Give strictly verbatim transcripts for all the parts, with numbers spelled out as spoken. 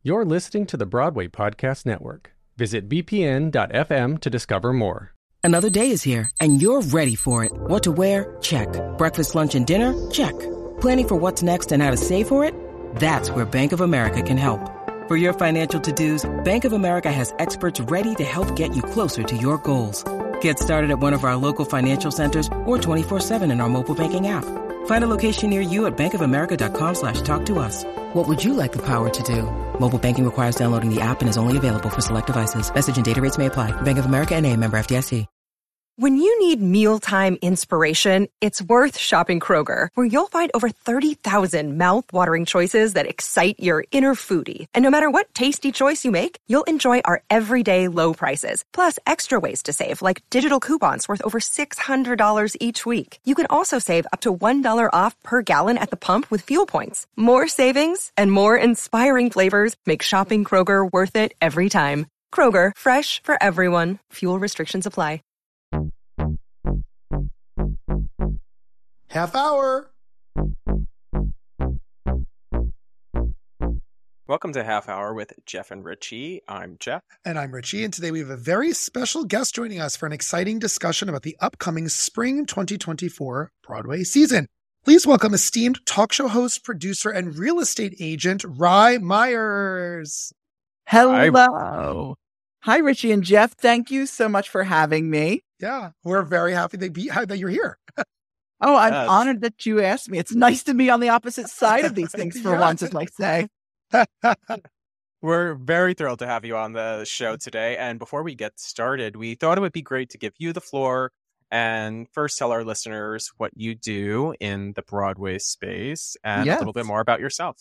You're listening to the Broadway Podcast Network. Visit b p n dot f m to discover more. Another day is here, and you're ready for it. What to wear? Check. Breakfast, lunch, and dinner? Check. Planning for what's next and how to save for it? That's where Bank of America can help. For your financial to-dos, Bank of America has experts ready to help get you closer to your goals. Get started at one of our local financial centers or twenty-four seven in our mobile banking app. Find a location near you at bankofamerica.com slash talk to us. What would you like the power to do? Mobile banking requires downloading the app and is only available for select devices. Message and data rates may apply. Bank of America N A, member F D I C. When you need mealtime inspiration, it's worth shopping Kroger, where you'll find over thirty thousand mouth-watering choices that excite your inner foodie. And no matter what tasty choice you make, you'll enjoy our everyday low prices, plus extra ways to save, like digital coupons worth over six hundred dollars each week. You can also save up to one dollar off per gallon at the pump with fuel points. More savings and more inspiring flavors make shopping Kroger worth it every time. Kroger, fresh for everyone. Fuel restrictions apply. Half hour. Welcome to Half Hour with Jeff and Richie. I'm Jeff. And I'm Richie. And today we have a very special guest joining us for an exciting discussion about the upcoming spring twenty twenty-four Broadway season. Please welcome esteemed talk show host, producer, and real estate agent, Rye Myers. Hello. Hi, Richie and Jeff. Thank you so much for having me. Yeah, we're very happy that, be, that you're here. Oh, I'm Yes. honored that you asked me. It's nice to be on the opposite side of these things for Yeah. once, as I say. We're very thrilled to have you on the show today. And before we get started, we thought it would be great to give you the floor and first tell our listeners what you do in the Broadway space and Yes. a little bit more about yourself.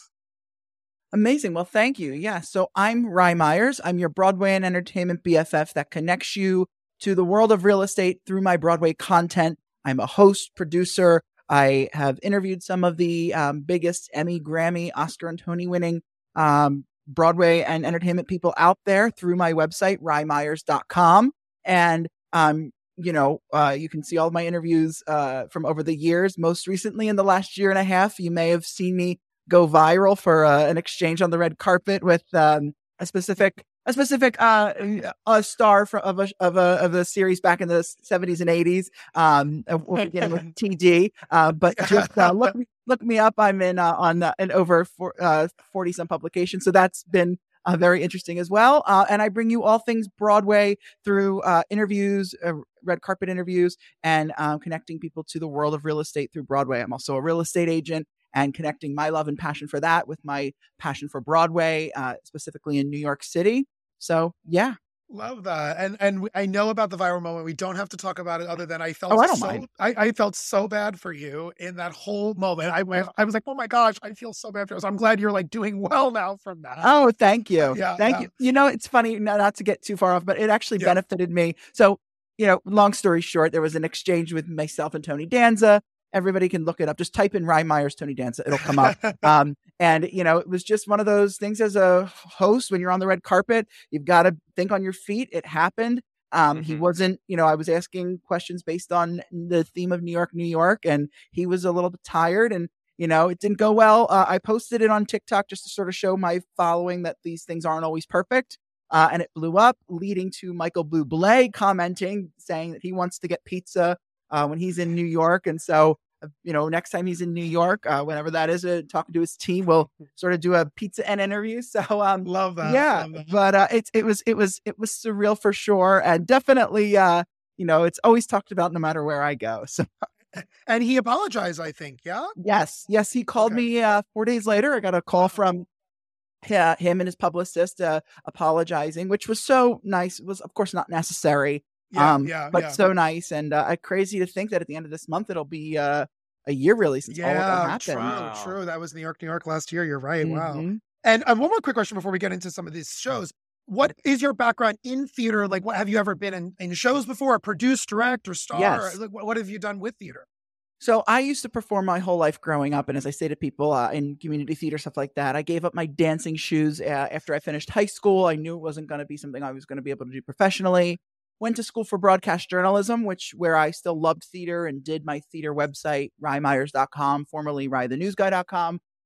Amazing. Well, thank you. Yeah. So I'm Rye Myers. I'm your Broadway and entertainment B F F that connects you to the world of real estate through my Broadway content. I'm a host, producer. I have interviewed some of the um, biggest Emmy, Grammy, Oscar, and Tony winning um, Broadway and entertainment people out there through my website, rye myers dot com. And, um, you know, uh, you can see all of my interviews uh, from over the years. Most recently, in the last year and a half, you may have seen me go viral for uh, an exchange on the red carpet with um, a specific a specific uh, a star from, of a of a of a series back in the seventies and eighties. Um, we'll begin with T D, uh, but just uh, look me look me up. I'm in uh, on uh, in over for, uh, forty some publications, so that's been uh, very interesting as well. Uh, and I bring you all things Broadway through uh, interviews, uh, red carpet interviews, and um, connecting people to the world of real estate through Broadway. I'm also a real estate agent, and connecting my love and passion for that with my passion for Broadway, uh, specifically in New York City. So, yeah. Love that. And and I know about the viral moment. We don't have to talk about it other than I felt Oh, I don't so mind. I, I felt so bad for you in that whole moment. I went, I was like, oh my gosh, I feel so bad for you. So I'm glad you're like doing well now from that. Oh, thank you. Yeah, thank yeah. you. You know, it's funny, not, not to get too far off, but it actually Yeah. benefited me. So, you know, long story short, there was an exchange with myself and Tony Danza. Everybody can look it up. Just type in Rye Myers, Tony Danza. It'll come up. Um, and, you know, it was just one of those things as a host, when you're on the red carpet, you've got to think on your feet. It happened. Um, He Mhm. wasn't, you know, I was asking questions based on the theme of New York, New York, and he was a little bit tired, and, you know, it didn't go well. Uh, I posted it on TikTok just to sort of show my following that these things aren't always perfect. Uh, and it blew up, leading to Michael Bublé commenting, saying that he wants to get pizza uh, when he's in New York. And so, uh, you know, next time he's in New York, uh, whenever that is, uh, talking to his team, we'll sort of do a pizza and interview. So, um, Love that. yeah, Love that. but uh, it, it was, it was, it was surreal for sure. And definitely, uh, you know, it's always talked about no matter where I go. So And he apologized, I think. Yeah. yes, yes, he called Okay. me uh, four days later. I got a call from yeah, him and his publicist uh, apologizing, which was so nice. It was, of course, not necessary. Yeah. um, yeah. but yeah. so nice. And uh, crazy to think that at the end of this month, it'll be uh, a year really since all of that yeah. happened. True. Wow. True. That was New York, New York last year. You're right. Wow. Mhm. And uh, one more quick question before we get into some of these shows. What is your background in theater? Like, what have you ever been in, in shows before, produced, direct, or star? Yes. Like, what, what have you done with theater? So I used to perform my whole life growing up. And as I say to people uh, in community theater, stuff like that, I gave up my dancing shoes uh, after I finished high school. I knew it wasn't going to be something I was going to be able to do professionally. Went to school for broadcast journalism, which where I still loved theater and did my theater website, rye myers dot com, formerly rye the news guy dot com.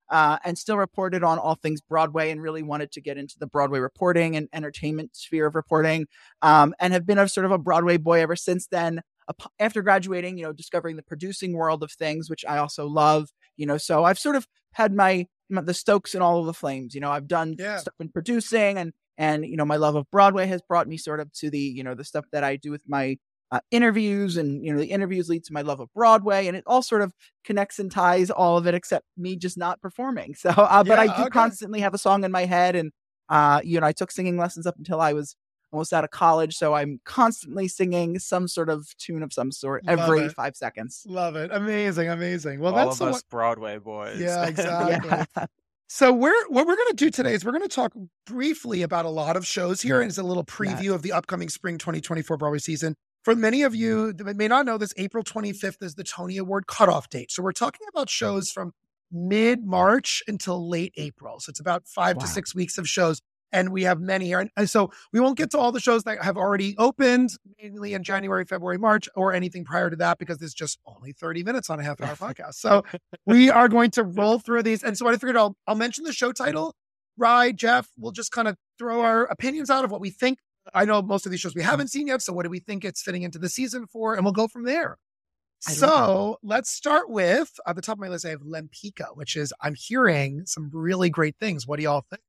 uh, and still reported on all things Broadway and really wanted to get into the Broadway reporting and entertainment sphere of reporting, um, and have been a sort of a Broadway boy ever since then. After graduating, you know, discovering the producing world of things, which I also love, you know, so I've sort of had my, my the Stokes and all of the flames, you know, I've done Yeah. stuff in producing, and, and, you know, my love of Broadway has brought me sort of to the, you know, the stuff that I do with my uh, interviews, and, you know, the interviews lead to my love of Broadway, and it all sort of connects and ties all of it, except me just not performing. So, uh, but Yeah, I do okay. constantly have a song in my head, and, uh, you know, I took singing lessons up until I was almost out of college, so I'm constantly singing some sort of tune of some sort every Love it. five seconds. Love it. Amazing, amazing. Well, All that's of so us Broadway boys. Yeah, exactly. Yeah. So we're what we're going to do today is we're going to talk briefly about a lot of shows here, and it's a little preview Yes. of the upcoming spring twenty twenty-four Broadway season. For many of you that may not know this, April twenty-fifth is the Tony Award cutoff date. So we're talking about shows from mid-March until late April. So it's about five Wow. to six weeks of shows. And we have many here. And, and so we won't get to all the shows that have already opened, mainly in January, February, March, or anything prior to that, because there's just only thirty minutes on a half hour podcast. So we are going to roll through these. And so I figured I'll, I'll mention the show title. Rye, Jeff, we'll just kind of throw our opinions out of what we think. I know most of these shows we haven't seen yet. So what do we think it's fitting into the season for? And we'll go from there. I love So let's start with, at the top of my list, I have Lempicka, which is, I'm hearing some really great things. What do y'all think?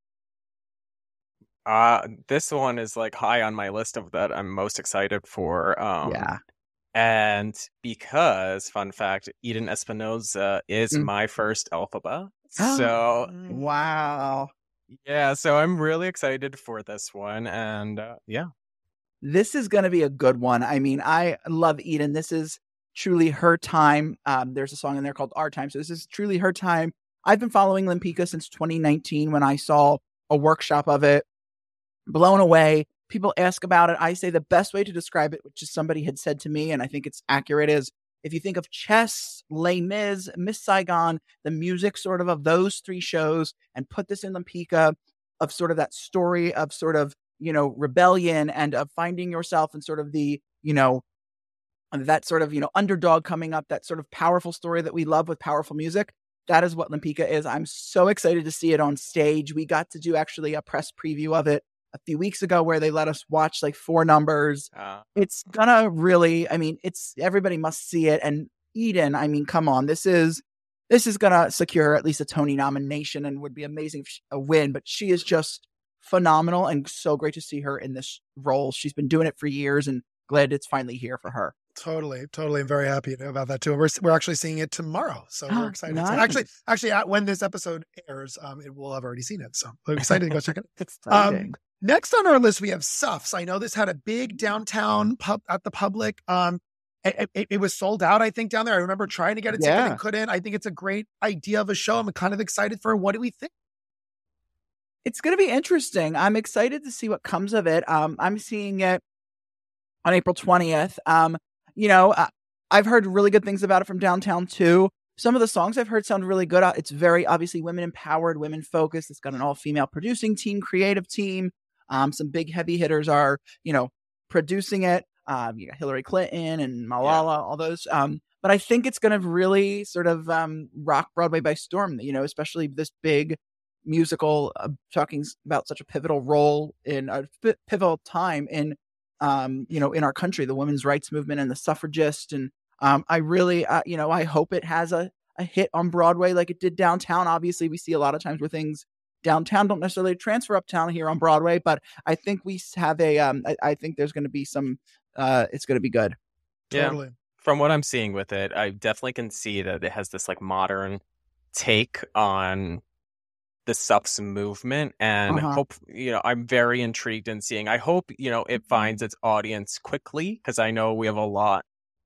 Uh, this one is like high on my list of that I'm most excited for. Um, Yeah. And because, fun fact, Eden Espinoza is Mm. my first Elphaba. So, Wow. yeah, so I'm really excited for this one. And uh, yeah. This is going to be a good one. I mean, I love Eden. This is truly her time. Um, there's a song in there called Our Time. So this is truly her time. I've been following Lempicka since twenty nineteen when I saw a workshop of it. Blown away. People ask about it. I say the best way to describe it, which is somebody had said to me, and I think it's accurate, is if you think of Chess, Les Mis, Miss Saigon, the music sort of of those three shows, and put this in Lempicka, of sort of that story of sort of, you know, rebellion and of finding yourself and sort of the, you know, that sort of, you know, underdog coming up, that sort of powerful story that we love with powerful music. That is what Lempicka is. I'm so excited to see it on stage. We got to do actually a press preview of it a few weeks ago where they let us watch like four numbers. Uh, It's gonna really, I mean, it's, everybody must see it. And Eden, I mean, come on, this is, this is gonna secure at least a Tony nomination and would be amazing if she, a win, but she is just phenomenal and so great to see her in this role. She's been doing it for years and glad it's finally here for her. Totally, totally. I'm very happy about that too. We're we're actually seeing it tomorrow, so we're excited. So Nice. actually, actually, uh, when this episode airs, um, it will have already seen it. So we're excited to go check it. Exciting. Um, next on our list, we have Suffs. I know this had a big downtown pub at the Public. Um, it, it, it was sold out, I think, down there. I remember trying to get a ticket Yeah. and couldn't. I think it's a great idea of a show. I'm kind of excited for it. What do we think? It's going to be interesting. I'm excited to see what comes of it. Um, I'm seeing it on April twentieth. Um, you know, uh, I've heard really good things about it from downtown too. Some of the songs I've heard sound really good. Uh, It's very obviously women empowered, women focused. It's got an all female producing team, creative team. Um, some big heavy hitters are, you know, producing it. Um, you got Hillary Clinton and Malala, all those. Um, but I think it's going to really sort of um, rock Broadway by storm, you know, especially this big musical uh, talking about such a pivotal role in a p- pivotal time in, um, you know, in our country, the women's rights movement and the suffragist. And um, I really, uh, you know, I hope it has a, a hit on Broadway like it did downtown. Obviously, we see a lot of times where things downtown don't necessarily transfer uptown here on Broadway, but I think we have a, um, I, I think there's going to be some, uh, it's going to be good. Yeah. Totally. From what I'm seeing with it, I definitely can see that it has this like modern take on the Suffs movement, and Uh-huh. hope, you know, I'm very intrigued in seeing. I hope, you know, it finds its audience quickly, because I know we have a lot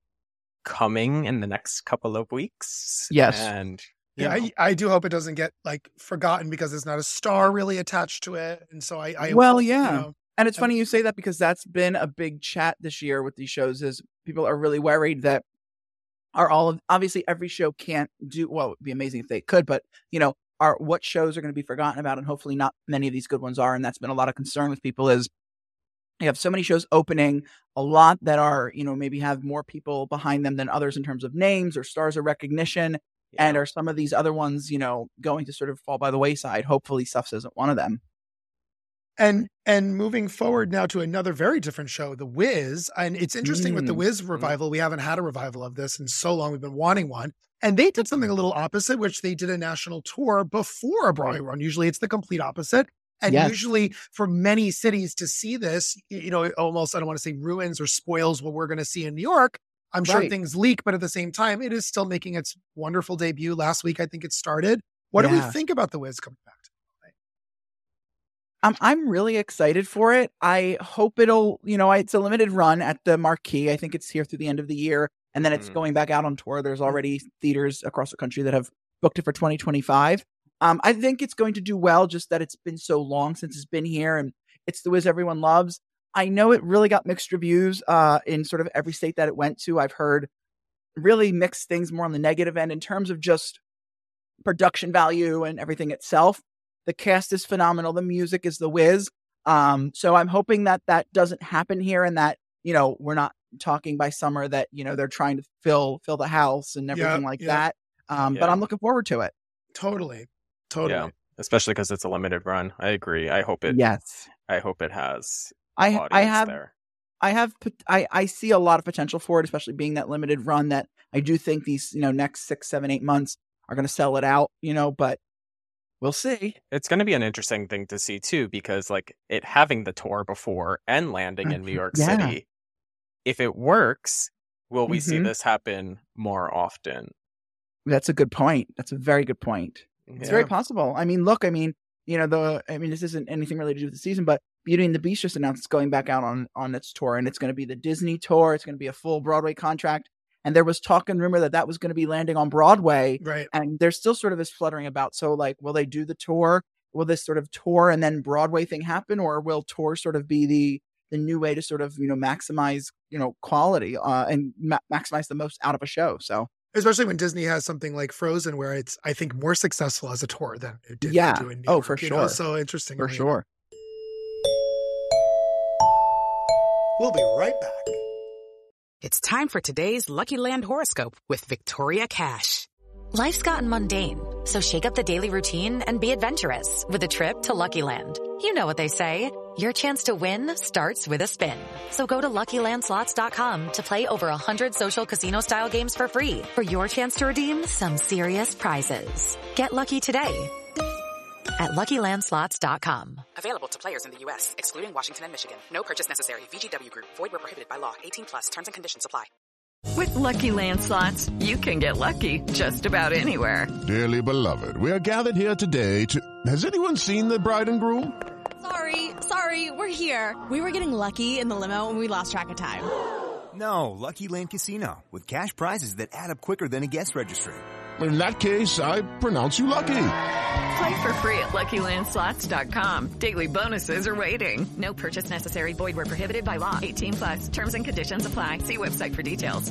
coming in the next couple of weeks. Yes. And you Yeah, know, I, I do hope it doesn't get like forgotten because there's not a star really attached to it. And so I, I Well, hope, you yeah. know, And it's And- funny you say that because that's been a big chat this year with these shows is people are really worried that are all of, obviously every show can't do, well, it would be amazing if they could, but you know, are what shows are going to be forgotten about, and hopefully not many of these good ones are. And that's been a lot of concern with people is you have so many shows opening, a lot that are, you know, maybe have more people behind them than others in terms of names or stars or recognition. Yeah. And are some of these other ones, you know, going to sort of fall by the wayside? Hopefully Stuffs isn't one of them. And and moving forward now to another very different show, The Wiz. And it's interesting mm. with The Wiz revival, we haven't had a revival of this in so long. We've been wanting one. And they did something a little opposite, which they did a national tour before a Broadway run. Usually it's the complete opposite. And yes. usually for many cities to see this, you know, it almost, I don't want to say ruins or spoils what we're going to see in New York. I'm sure right. things leak, but at the same time, it is still making its wonderful debut. Last week, I think it started. What yeah. do we think about The Wiz coming back to Broadway? Um, I'm really excited for it. I hope it'll, you know, it's a limited run at the Marquee. I think it's here through the end of the year. And then it's mm. going back out on tour. There's already theaters across the country that have booked it for twenty twenty-five. Um, I think it's going to do well, just that it's been so long since it's been here and it's The Wiz everyone loves. I know it really got mixed reviews uh, in sort of every state that it went to. I've heard really mixed things more on the negative end in terms of just production value and everything itself. The cast is phenomenal. The music is The Wiz. Um, so I'm hoping that that doesn't happen here and that, you know, we're not talking by summer that, you know, they're trying to fill fill the house and everything yeah, like yeah. that. Um, yeah. But I'm looking forward to it. Totally. Totally. Yeah. Especially because it's a limited run. I agree. I hope it. Yes. I hope it has. I I have. There. I have. I I see a lot of potential for it, especially being that limited run. That I do think these, you know, next six, seven, eight months are going to sell it out. You know, but we'll see. It's going to be an interesting thing to see too, because like it having the tour before and landing in New York yeah. City, if it works, will we mm-hmm. see this happen more often? That's a good point. That's a very good point. It's yeah. very possible. I mean, look, I mean, you know, the, I mean, this isn't anything really to do with the season, but Beauty and the Beast just announced it's going back out on, on its tour, and it's going to be the Disney tour. It's going to be a full Broadway contract. And there was talk and rumor that that was going to be landing on Broadway. Right. And there's still sort of this fluttering about. So like, will they do the tour? Will this sort of tour and then Broadway thing happen? Or will tour sort of be the, the new way to sort of, you know, maximize, you know, quality uh, and ma- maximize the most out of a show? So. Especially when Disney has something like Frozen, where it's, I think, more successful as a tour than it did yeah. do in New oh, York. for you sure. know? So interesting. For sure. We'll be right back. It's time for today's Lucky Land horoscope with Victoria Cash. Life's gotten mundane, so shake up the daily routine and be adventurous with a trip to Lucky Land. You know what they say. Your chance to win starts with a spin. So go to Lucky Land Slots dot com to play over one hundred social casino-style games for free for your chance to redeem some serious prizes. Get lucky today at Lucky Land Slots dot com. Available to players in the U S, excluding Washington and Michigan. No purchase necessary. V G W Group. Void where prohibited by law. eighteen plus. Terms and conditions apply. With Lucky Land Slots, you can get lucky just about anywhere. Dearly beloved, we are gathered here today to... Has anyone seen the bride and groom? Sorry, sorry, we're here. We were getting lucky in the limo and we lost track of time. No, Lucky Land Casino, with cash prizes that add up quicker than a guest registry. In that case, I pronounce you lucky. Play for free at Lucky Land Slots dot com. Daily bonuses are waiting. No purchase necessary. Void where prohibited by law. eighteen plus. Terms and conditions apply. See website for details.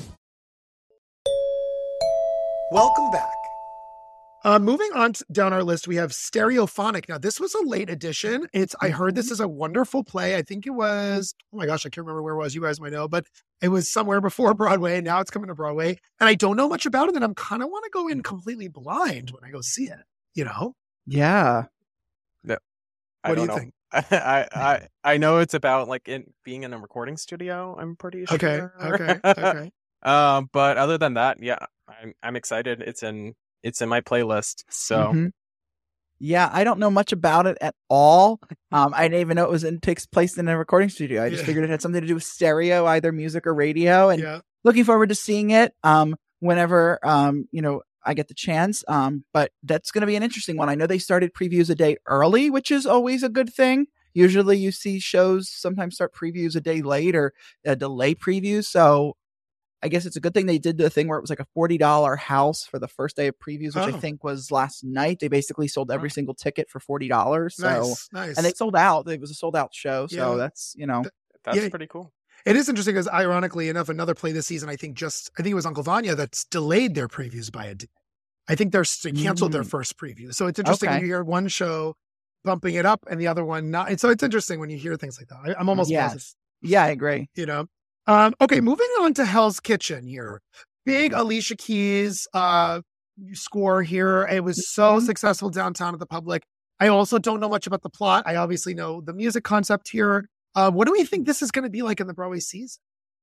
Welcome back. Uh, moving on to, down our list, we have Stereophonic. Now, this was a late edition. It's I heard this is a wonderful play. I think it was, oh my gosh, I can't remember where it was. You guys might know, but it was somewhere before Broadway. Now it's coming to Broadway. And I don't know much about it. And I'm kind of want to go in completely blind when I go see it, you know? Yeah. No, I what do don't you know. think? I, I I know it's about like in being in a recording studio. I'm pretty sure. Okay. Okay. Okay. um, but other than that, yeah, I'm I'm excited. It's in it's in my playlist. So. Mm-hmm. Yeah, I don't know much about it at all. Um, I didn't even know it was in takes place in a recording studio. I just yeah. figured it had something to do with stereo, either music or radio. And yeah. looking forward to seeing it um, whenever um, you know I get the chance. Um, but that's going to be an interesting one. I know they started previews a day early, which is always a good thing. Usually, you see shows sometimes start previews a day late or uh, delay previews. So I guess it's a good thing they did the thing where it was like a forty dollars house for the first day of previews, which oh. I think was last night. They basically sold every oh. single ticket for forty dollars. So, nice, nice. And they sold out. It was a sold out show. So yeah. that's, you know. That's yeah. pretty cool. It is interesting because ironically enough, another play this season, I think just, I think it was Uncle Vanya that's delayed their previews by a day. I think they're they canceled mm. their first preview. So it's interesting okay. when you hear one show bumping it up and the other one not. And so it's interesting when you hear things like that. I, I'm almost yes. positive. Yeah, I agree. You know? Um, okay, moving on to Hell's Kitchen here. Big Alicia Keys, uh, score here. It was so successful downtown at the Public. I also don't know much about the plot. I obviously know the music concept here. Uh, what do we think this is going to be like in the Broadway season?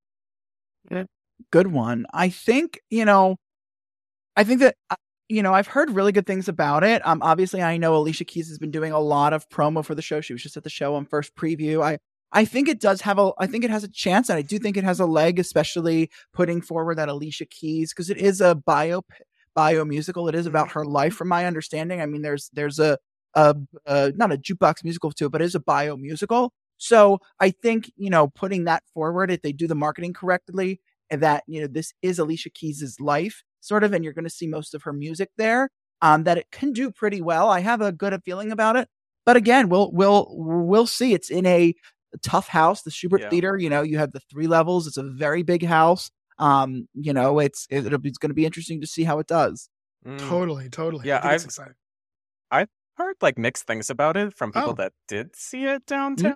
Good one. I think, you know, I think that, you know, I've heard really good things about it. Um, obviously, I know Alicia Keys has been doing a lot of promo for the show. She was just at the show on first preview. I, I think it does have a, I think it has a chance, and I do think it has a leg, especially putting forward that Alicia Keys, because it is a bio, bio musical. It is about her life, from my understanding. I mean, there's, there's a, a, a not a jukebox musical to it, but it is a bio musical. So I think, you know, putting that forward, if they do the marketing correctly, that, you know, this is Alicia Keys's life, sort of, and you're going to see most of her music there, um, that it can do pretty well. I have a good feeling about it. But again, we'll, we'll, we'll see. It's in a tough house, the Schubert Yeah. Theater. You know, you have the three levels. It's a very big house. Um, you know, it's, it, it'll be, it's going to be interesting to see how it does. Mm. Totally, totally. Yeah, I think it's I've- exciting. I've heard like mixed things about it from people Oh. that did see it downtown.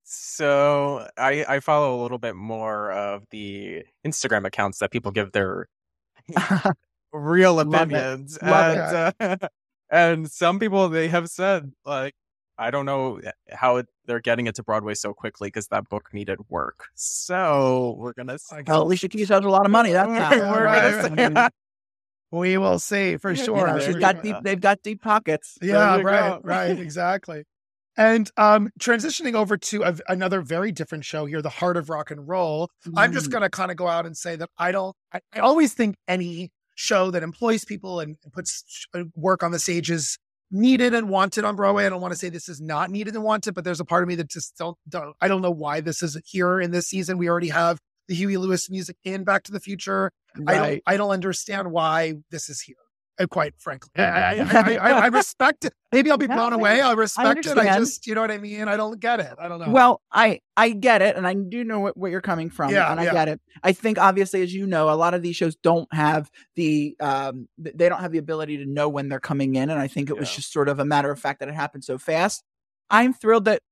So I I follow a little bit more of the Instagram accounts that people give their real Love it. opinions. Love and uh, and some people, they have said, like, I don't know how it, they're getting it to Broadway so quickly because that book needed work. So we're gonna see. Well, Alicia Keys has a lot of money. That's We're- not. we're right. gonna see. We will see for You sure. know, for she's sure. got deep. They've got deep pockets. Yeah, you right, go. right, exactly. And um, transitioning over to a, another very different show here, The Heart of Rock and Roll. I'm just Mm. going to kind of go out and say that I don't, I, I always think any show that employs people and puts sh- work on the stage is needed and wanted on Broadway. I don't want to say this is not needed and wanted, but there's a part of me that just don't, don't I don't know why this is here in this season. We already have the Huey Lewis music in Back to the Future. I don't, Right. I don't understand why this is here. Uh, quite frankly, I, I, I, I, I respect it. Maybe I'll be No, blown I- away. I respect it. I understand. just, you know what I mean? I don't get it. I don't know. Well, I I get it, and I do know what, where you're coming from, Yeah, and I yeah. get it. I think obviously, as you know, a lot of these shows don't have the um th- they don't have the ability to know when they're coming in, and I think it was Yeah. just sort of a matter of fact that it happened so fast. I'm thrilled that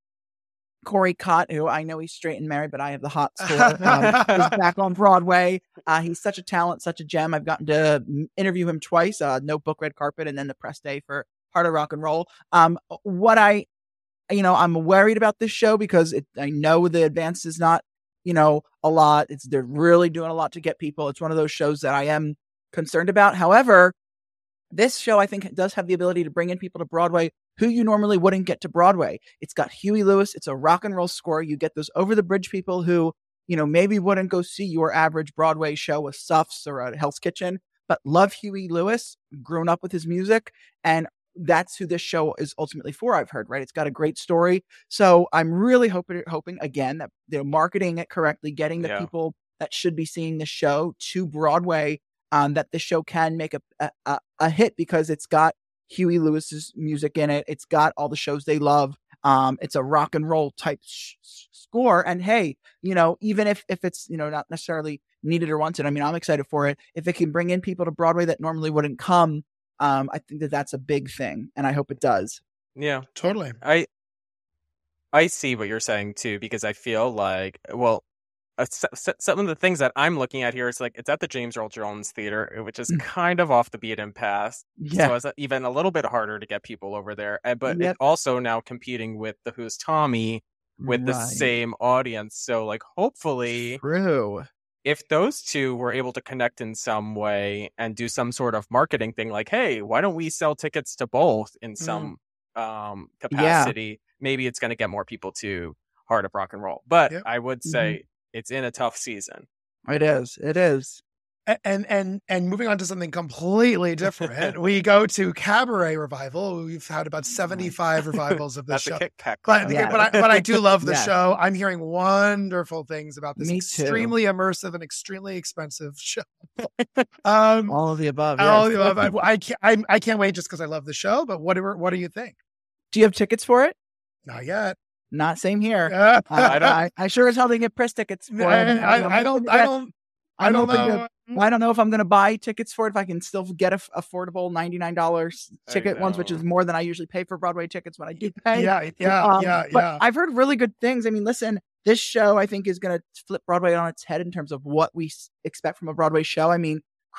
Corey Cott, who I know he's straight and married, but I have the hot score, um, is back on Broadway. Uh, he's such a talent, such a gem. I've gotten to m- interview him twice, uh, Notebook, Red Carpet, and then the press day for Heart of Rock and Roll. Um, what I, you know, I'm worried about this show because it, I know the advance is not, you know, a lot. It's they're really doing a lot to get people. It's one of those shows that I am concerned about. However, this show, I think, does have the ability to bring in people to Broadway who you normally wouldn't get to Broadway. It's got Huey Lewis. It's a rock and roll score. You get those over the bridge people who, you know, maybe wouldn't go see your average Broadway show, a Suffs or a Hell's Kitchen, but love Huey Lewis, grown up with his music. And that's who this show is ultimately for, I've heard, right? It's got a great story. So I'm really hoping, hoping again, that they're marketing it correctly, getting the Yeah. people that should be seeing the show to Broadway, um, that the show can make a, a, a hit because it's got Huey Lewis's music in it. It's got all the shows they love. Um, it's a rock and roll type sh- score. And hey, you know, even if, if it's, you know, not necessarily needed or wanted, I mean, I'm excited for it. If it can bring in people to Broadway that normally wouldn't come, um, I think that that's a big thing. And I hope it does. Yeah, totally. I I see what you're saying too, because I feel like, well, uh, s- s- some of the things that I'm looking at here is like it's at the James Earl Jones Theater, which is Mm. kind of off the beaten path. Yeah. So it's uh, even a little bit harder to get people over there. And but Yep. it also now competing with the Who's Tommy with the Right. same audience. So like hopefully True. if those two were able to connect in some way and do some sort of marketing thing, like, hey, why don't we sell tickets to both in some um capacity? Maybe it's going to get more people to Heart of Rock and Roll. But Yep. I would say it's in a tough season. It is. It is. A- And and and moving on to something completely different, we go to Cabaret Revival. We've had about seventy-five revivals of this That's show. a kickback. But, Yeah. but, I, but I do love the Yeah. show. I'm hearing wonderful things about this Me too. extremely immersive and extremely expensive show. um, All of the above. all yes. the above. I, I can't. I, I can't wait just because I love the show. But what do what do you think? Do you have tickets for it? Not yet. Not same here. Uh, I, I don't- I, I sure as hell didn't get press tickets for I, it. I, I don't. I don't. I I'm don't hoping know. to- I don't know if I'm going to buy tickets for it, if I can still get a f- affordable ninety-nine dollars I ticket ones, which know. is more than I usually pay for Broadway tickets when I do pay. Yeah, yeah, Um, yeah, but yeah. I've heard really good things. I mean, listen, this show I think is going to flip Broadway on its head in terms of what we s- expect from a Broadway show. I mean, cri-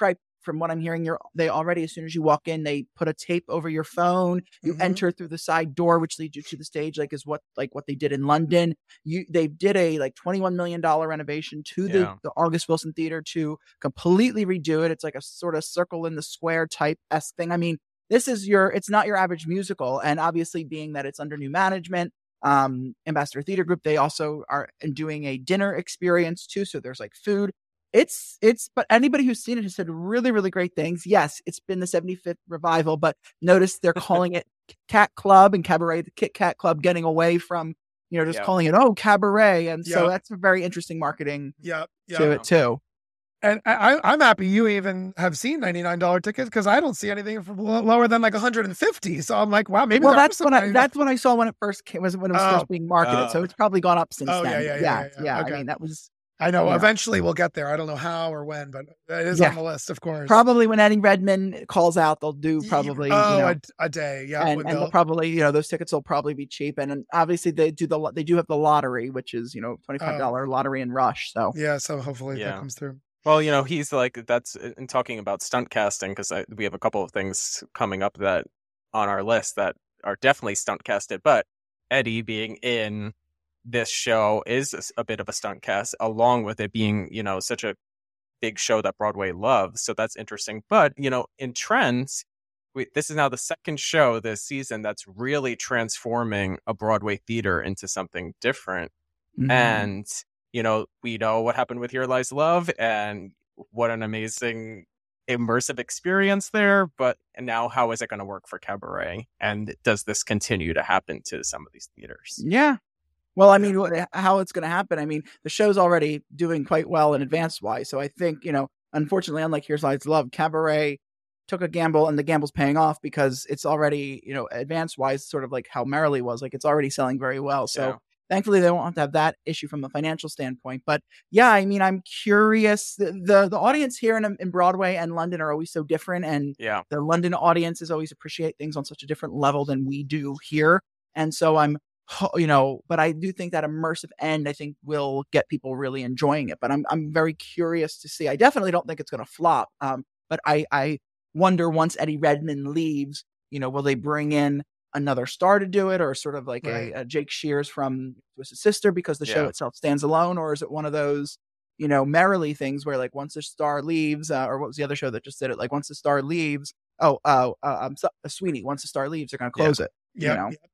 from what I'm hearing, you're they already, as soon as you walk in, they put a tape over your phone. You Mhm. enter through the side door, which leads you to the stage, like is what like what they did in London. You they did a like twenty-one million dollars renovation to the, Yeah. the August Wilson Theater to completely redo it. It's like a sort of circle in the square type esque thing. I mean, this is your it's not your average musical, and obviously being that it's under new management. Um, Ambassador Theater Group, they also are doing a dinner experience too. So there's like food. It's, it's, but anybody who's seen it has said really, really great things. Yes, it's been the seventy-fifth revival, but notice they're calling it Cat Club and Cabaret, the Kit Kat Club, getting away from, you know, just Yeah. calling it, oh, Cabaret. And so Yeah. that's a very interesting marketing Yeah. Yeah. to it too. And I, I- I'm happy you even have seen ninety-nine dollars tickets because I don't see anything for lo- lower than like one hundred fifty. So I'm like, wow, maybe Well, there are that's some what I, ninety- that's what I saw when it first came, was when it was Oh. first being marketed. so Oh. it's probably gone up since Oh, yeah, then. yeah, yeah, yeah, yeah, yeah. I Okay. mean, that was I know. yeah. Eventually we'll get there. I don't know how or when, but it is Yeah. on the list, of course. probably when Eddie Redmayne calls out, they'll do Y- probably, oh, you know, a, a day. Yeah. and, when and they'll- they'll probably, you know, those tickets will probably be cheap. And, and obviously they do the, lo- they do have the lottery, which is, you know, twenty-five dollars lottery and rush. So yeah. So hopefully Yeah. that comes through. Well, you know, he's like, that's in talking about stunt casting, because we have a couple of things coming up that on our list that are definitely stunt casted, but Eddie being in this show is a s- a bit of a stunt cast, along with it being, you know, such a big show that Broadway loves. So that's interesting. But, you know, in trends, we, this is now the second show this season that's really transforming a Broadway theater into something different. mhm. And, you know, we know what happened with Here Lies Love and what an amazing immersive experience there. But now how is it going to work for Cabaret? And does this continue to happen to some of these theaters? yeah. Well, I mean, what- how it's going to happen. I mean, the show's already doing quite well in advance wise. So I think, you know, unfortunately, unlike Here's Lies Love, Cabaret took a gamble and the gamble's paying off because it's already, you know, advance wise, sort of like how Merrily was. Like it's already selling very well. So Yeah. thankfully they won't have to have that issue from a financial standpoint. But yeah, I mean, I'm curious. The the, the audience here in, in Broadway and London are always so different. And Yeah. the London audiences always appreciate things on such a different level than we do here. And so I'm, ho- you know, but I do think that immersive end, I think, will get people really enjoying it. But I'm I'm very curious to see. I definitely don't think it's going to flop. Um, but I I wonder once Eddie Redmayne leaves, you know, will they bring in another star to do it, or sort of like Right. a, a Jake Shears from Twisted Sister because the show Yeah. itself stands alone, or is it one of those, you know, Merrily things where like once the star leaves, uh, or what was the other show that just did it? Like once the star leaves, oh, uh, uh I'm so, uh, Sweeney. Once the star leaves, they're going to Yeah. close it. Yeah. You know? yeah.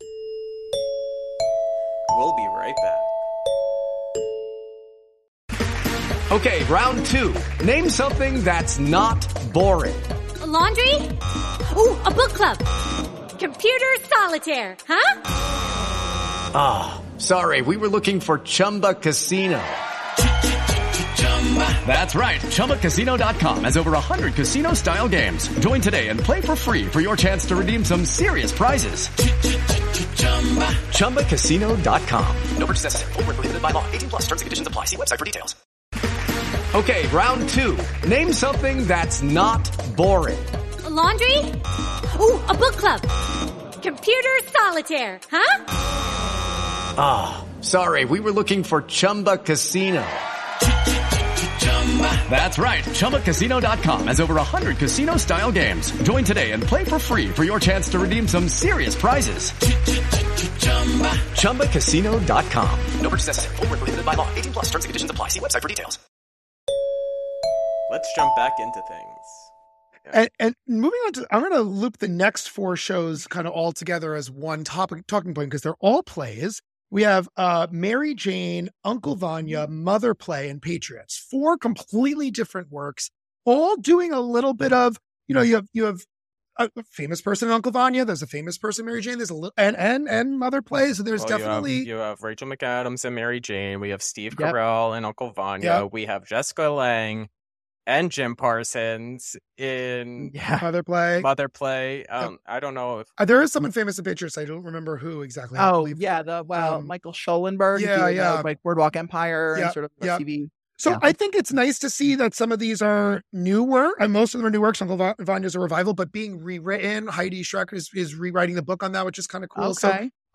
We'll be right back. Okay, round two. Name something that's not boring. A laundry? Ooh, a book club. Computer solitaire, huh? Ah, sorry, we were looking for Chumba Casino. That's right, Chumba Casino dot com has over one hundred casino-style games. Join today and play for free for your chance to redeem some serious prizes. Chumba Casino dot com. No purchase necessary. Void where prohibited by law. eighteen plus. Terms and conditions apply. See website for details. Okay, round two. Name something that's not boring. A laundry? Ooh, a book club. Computer solitaire, huh? Ah, sorry, we were looking for Chumba Casino. That's right, Chumba Casino dot com has over one hundred casino-style games. Join today and play for free for your chance to redeem some serious prizes. Chumba Casino dot com. No purchase necessary. Void where prohibited by law. eighteen plus. Terms and conditions apply. See website for details. Let's jump back into things. And, and moving on to, I'm going to loop the next four shows kind of all together as one topic talking point because they're all plays. We have uh, Mary Jane, Uncle Vanya, Mother Play, and Patriots. Four completely different works, all doing a little bit of, you know, you have you have a famous person in Uncle Vanya. There's a famous person, Mary Jane. There's a little and and and Mother Play. So there's Well, definitely you have, you have Rachel McAdams and Mary Jane. We have Steve Yep. Carell and Uncle Vanya. Yep. We have Jessica Lange and Jim Parsons in Yeah. Mother Play. Mother Play. Um, I don't know if Uh, there is someone famous in Patriots. I don't remember who exactly. I Oh, believe. yeah. The, well, Um, Michael Schollenberg. yeah, if you know, yeah. like Boardwalk Empire Yeah, and sort of yeah. T V. So Yeah. I think it's nice to see that some of these are new work, and most of them are new works. Uncle Va- Vanya's a revival, but being rewritten. Heidi Schreck is, is rewriting the book on that, which is kind of cool. So Okay.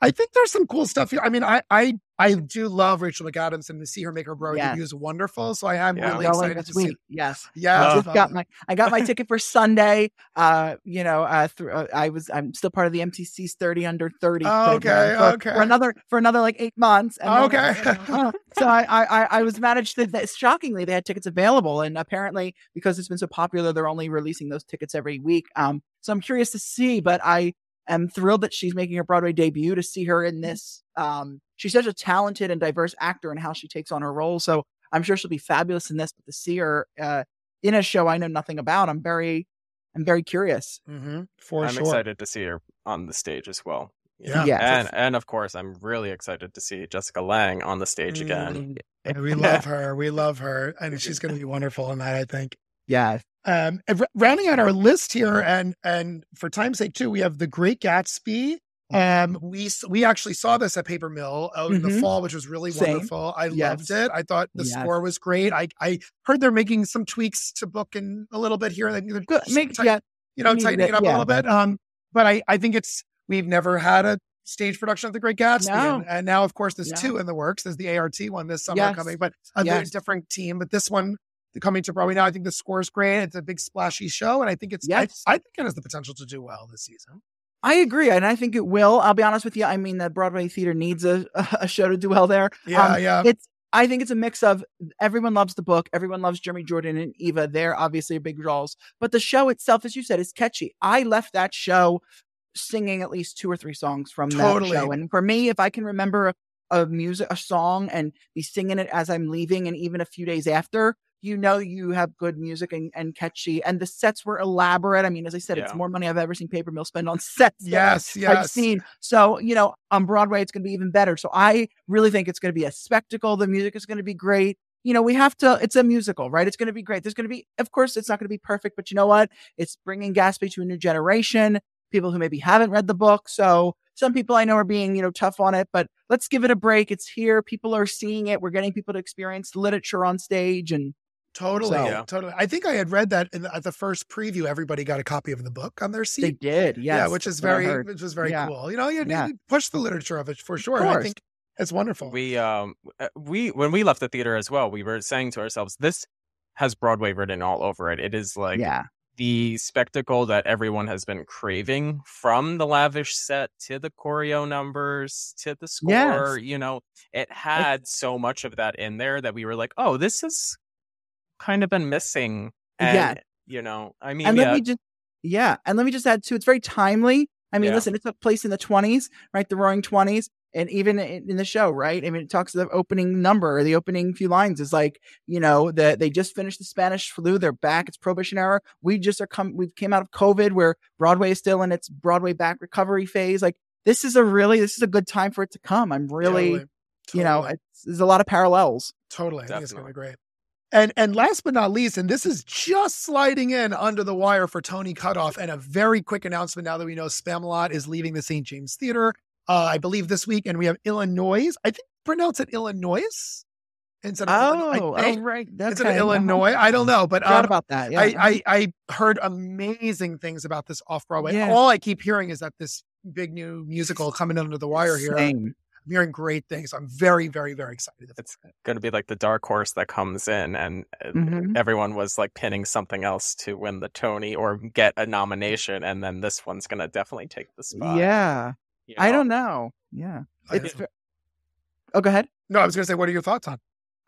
I think there's some cool stuff here. I mean, I I, I do love Rachel McAdams, and to see her make her Broadway Yes. debut is wonderful. So I am Yeah. really Going excited this to see. week. Yes. Yeah, I just got my I got my ticket for Sunday. Uh, you know, uh, through, uh, I was I'm still part of the M T C's thirty under thirty. Oh, okay, program for, okay. for another for another like eight months. And Oh, then- okay. uh, so I, I I was managed to. That, shockingly, they had tickets available, and apparently because it's been so popular, they're only releasing those tickets every week. Um, so I'm curious to see, but I am thrilled that she's making her Broadway debut. To see her in this, um, she's such a talented and diverse actor in how she takes on her role. So I'm sure she'll be fabulous in this. But to see her uh, in a show I know nothing about, I'm very, I'm very curious. Mm-hmm. For I'm sure. excited to see her on the stage as well. you Yeah. know? Yes. And and of course, I'm really excited to see Jessica Lange on the stage Mm. again. Yeah, we love her. We love her, and she's going to be wonderful in that, I think. Yeah. Um, and r- rounding out our list here, and and for time's sake too, we have The Great Gatsby. Um, we s- we actually saw this at Paper Mill uh, in the Mhm. fall, which was really Same. wonderful. I Yes. loved it. I thought the Yes. score was great. I I heard they're making some tweaks to book in a little bit here. They they're Good. just Make, tight- yeah. you know, needed tightening it, it up yeah. a little bit. Um, but I I think it's we've never had a stage production of The Great Gatsby, No. and, and now of course there's No. two in the works. There's the A R T one this summer Yes. coming, but a very Yes. different team. But this one coming to Broadway now, I think the score is great. It's a big splashy show, and I think it's Yes. I, I think it has the potential to do well this season. I agree, and I think it will. I'll be honest with you. I mean, the Broadway theater needs a a show to do well there. Yeah, Um, yeah. It's. I think it's a mix of everyone loves the book, everyone loves Jeremy Jordan and Eva. They're obviously big draws, but the show itself, as you said, is catchy. I left that show singing at least two or three songs from Totally. that show, and for me, if I can remember a, a music, a song, and be singing it as I'm leaving, and even a few days after, you know, you have good music and, and catchy, and the sets were elaborate. I mean, as I said, it's Yeah. more money I've ever seen Paper Mill spend on sets. than Yes, I've yes. seen. So, you know, on Broadway, it's going to be even better. So I really think it's going to be a spectacle. The music is going to be great. You know, we have to, it's a musical, right? It's going to be great. There's going to be, of course, it's not going to be perfect, but you know what? It's bringing Gatsby to a new generation, people who maybe haven't read the book. So some people I know are being, you know, tough on it, but let's give it a break. It's here. People are seeing it. We're getting people to experience the literature on stage, and Totally, So- Yeah. totally. I think I had read that in the, at the first preview. Everybody got a copy of the book on their they seat. did. Yes. yeah, which is that's what I very, heard. which was very Yeah. cool. You know, you, Yeah. you push the literature of it for sure. Of And I course. think it's wonderful. We um uh, we when we left the theater as well, we were saying to ourselves, this has Broadway written all over it. It is like yeah. the spectacle that everyone has been craving, from the lavish set to the choreo numbers to the score. Yes. You know, it had so much of that in there that we were like, oh, this has kind of been missing. And, Yeah. you know, I mean, And yeah, let me just, yeah. And let me just add too, it's very timely. I mean, Yeah. listen, it took place in the twenties, right? The roaring twenties. And even in, in the show, right? I mean, it talks the opening number, or the opening few lines is like, you know, that they just finished the Spanish flu. They're back. It's prohibition era. We just are come, we came out of COVID, where Broadway is still in its Broadway back recovery phase. Like, this is a really, this is a good time for it to come. I'm really, Totally. you know, Totally. it's, there's a lot of parallels. Totally. I think it's going to Definitely. be great. And and last but not least, and this is just sliding in under the wire for Tony Cutoff, and a very quick announcement now that we know Spamalot is leaving the Saint James Theater, uh, I believe this week, and we have Illinois. I think pronounce it Illinois instead of Illinois. Oh, I oh, think. right. Is Okay. it Illinois? I don't know, but Forgot um, about that. Yeah. I, I I heard amazing things about this off Broadway. Yeah. All I keep hearing is that this big new musical coming under the wire here. Same. I'm hearing great things. I'm very, very, very excited. it's going to be like the dark horse that comes in, and uh, Mhm. everyone was like pinning something else to win the Tony or get a nomination, and then this one's going to definitely take the spot. Yeah. you I know? don't know. Yeah. I It's, don't- ve- oh, go ahead. No, I was going to say, what are your thoughts on?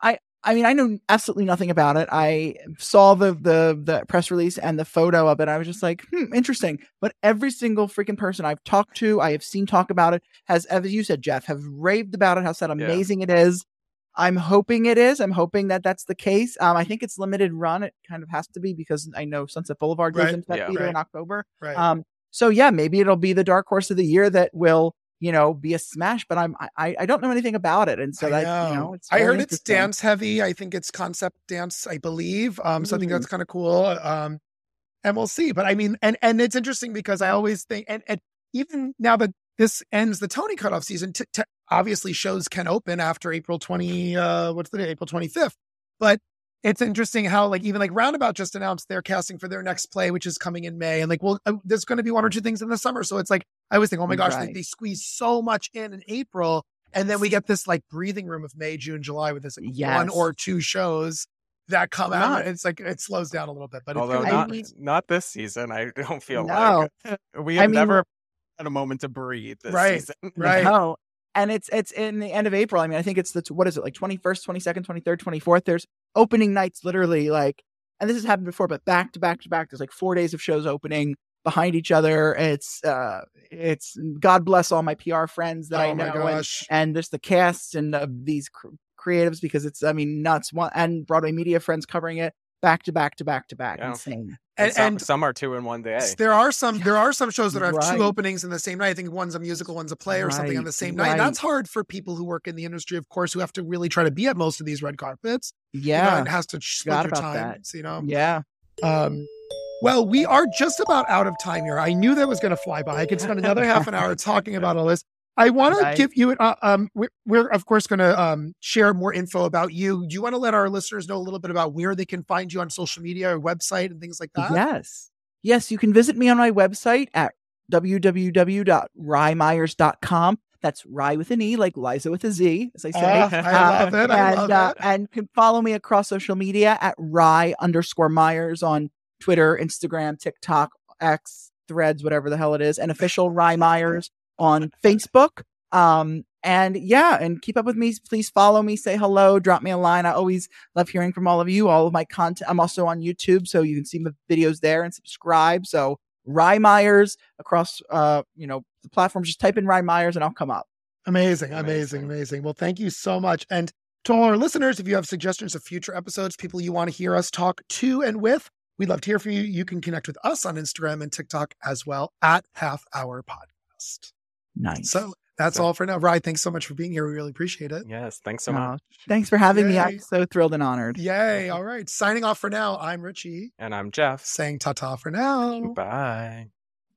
I mean, I know absolutely nothing about it. I saw the the the press release and the photo of it. I was just like, hmm, interesting. But every single freaking person I've talked to, I have seen talk about it, has, as you said, Jeff, have raved about it, how said amazing it is. I'm hoping it is. I'm hoping that that's the case. Um, I think it's limited run. It kind of has to be, because I know Sunset Boulevard goes Right. into that Yeah. theater Right. in October. Right. Um, so yeah, maybe it'll be the dark horse of the year that will, you know, be a smash. But I'm I I don't know anything about it, and so I that know. you know, it's I very heard it's interesting. dance heavy. I think it's concept dance, I believe. Um, so I think Mm. that's kind of cool. Um, and we'll see. But I mean, and and it's interesting because I always think, and, and even now that this ends the Tony Cutoff season, t- t- obviously shows can open after April twentieth. Uh, what's the day? April twenty-fifth. But it's interesting how like even like Roundabout just announced their casting for their next play, which is coming in May. And like, well, uh, there's going to be one or two things in the summer. So it's like, I always think, oh my gosh, Right. they, they squeeze so much in in April. And then we get this like breathing room of May, June, July with this like, Yes. one or two shows that come Not- out. It's like, it slows down a little bit, but Although it's not mean- not this season, I don't feel No. like we I have mean- never had a moment to breathe this Right. season. right. No. And it's it's in the end of April. I mean, I think it's the what is it like twenty-first, twenty-second, twenty-third, twenty-fourth. There's opening nights literally like, and this has happened before, but back to back to back. There's like four days of shows opening behind each other. It's uh, it's God bless all my P R friends that I Oh my know, gosh. and, and there's the casts and uh, these cr- creatives because it's I mean nuts. One and Broadway media friends covering it back to back to back to back. Yeah. Insane. And, And, some, and some are two in one day. there are some there are some shows that have Right. two openings in the same night. I think one's a musical, one's a play or something on the Right, same night. And right. that's hard for people who work in the industry, of course, who have to really try to be at most of these red carpets. You know, Yeah. it has to split Forgot your about time. that. So, you know. Yeah. Um, well, we are just about out of time here. I knew that was going to fly by. I could spend another half an hour talking about all this. I want to Right. give you, uh, um, we're, we're of course going to um, share more info about you. Do you want to let our listeners know a little bit about where they can find you on social media or website and things like that? Yes. Yes, you can visit me on my website at w w w dot rye myers dot com. That's Rye with an E, like Liza with a Z, as I say. Ah, I love it. I and, love uh, it. and can follow me across social media at Rye underscore Myers on Twitter, Instagram, TikTok, X, Threads, whatever the hell it is, and official Rye Myers on Facebook. Um, and yeah, and keep up with me. Please follow me, say hello, drop me a line. I always love hearing from all of you. All of my content. I'm also on YouTube, so you can see my videos there and subscribe. So Rye Myers across, uh, you know, the platforms. Just type in Rye Myers and I'll come up. Amazing, amazing, amazing. Well, thank you so much. And to all our listeners, if you have suggestions of future episodes, people you want to hear us talk to and with, we'd love to hear from you. You can connect with us on Instagram and TikTok as well at Half Hour Podcast. Nice. So that's So- all for now. Rye, thanks so much for being here. We really appreciate it. Yes, thanks so Uh, much. thanks for having me. Yay. I'm so thrilled and honored. Yay. All right. Signing off for now. I'm Richie And I'm Jeff. saying ta-ta for now. Bye.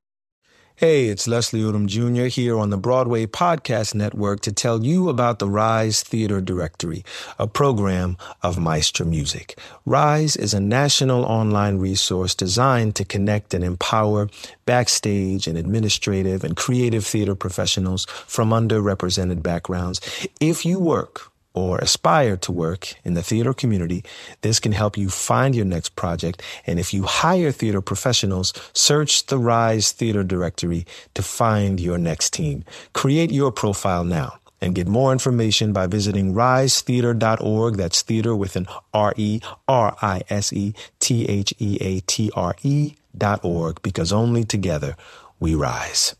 Hey, it's Leslie Odom Junior here on the Broadway Podcast Network to tell you about the Rise Theater Directory, a program of Maestro Music. Rise is a national online resource designed to connect and empower backstage and administrative and creative theater professionals from underrepresented backgrounds. If you work or aspire to work in the theater community, this can help you find your next project. And if you hire theater professionals, search the Rise Theater Directory to find your next team. Create your profile now and get more information by visiting rise theater dot org. That's theater with an R E R I S E T H E A T R E dot org, because only together we rise.